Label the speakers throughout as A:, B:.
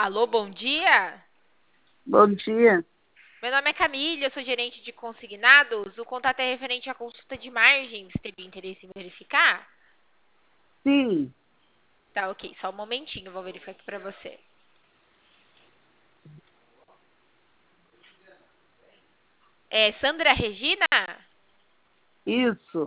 A: Alô, bom dia.
B: Bom dia.
A: Meu nome é Camila, eu sou gerente de consignados. O contato é referente à consulta de margens. Teria interesse em verificar?
B: Sim,
A: Tá, ok. Só um momentinho, vou verificar aqui para você. É Sandra Regina?
B: isso.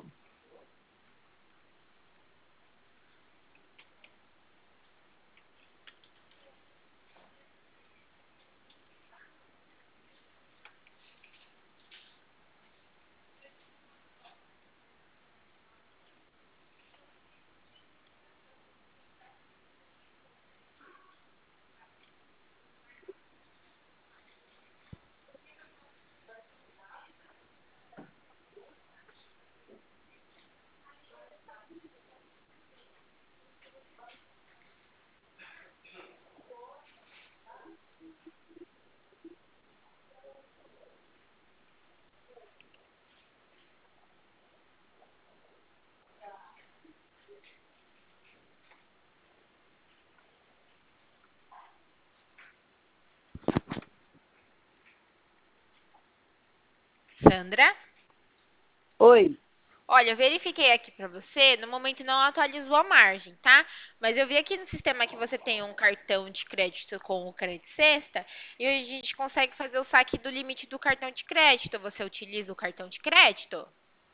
A: Sandra?
B: Oi,
A: Olha, eu verifiquei aqui para você. No momento não atualizou a margem, tá? Mas eu vi aqui no sistema que você tem um cartão de crédito com o Crédito Sexta e hoje a gente consegue fazer o saque do limite do cartão de crédito. Você utiliza o cartão de crédito?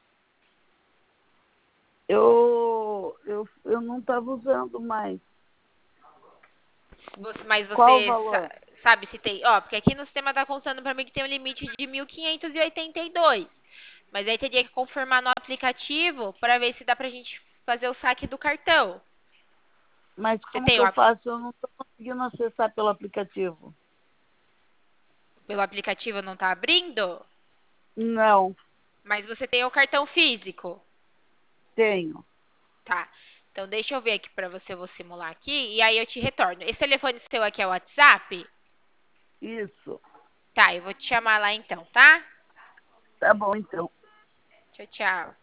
B: eu não estava usando mais.
A: Mas
B: Qual o
A: você
B: valor?
A: sabe se tem. Ó, porque aqui no sistema tá constando para mim que tem um limite de 1.582. Mas aí teria que confirmar no aplicativo para ver se dá pra gente fazer o saque do cartão.
B: Mas
A: Você
B: como
A: tem
B: que
A: o
B: eu faço? Eu não estou conseguindo acessar pelo aplicativo.
A: pelo aplicativo não tá abrindo?
B: Não,
A: Mas você tem o cartão físico.
B: tenho.
A: Tá. Então deixa eu ver aqui pra você, eu vou simular aqui e aí eu te retorno. Esse telefone seu aqui é o WhatsApp?
B: Isso.
A: Tá, eu vou te chamar lá então, tá?
B: Tá bom, então.
A: Tchau, tchau.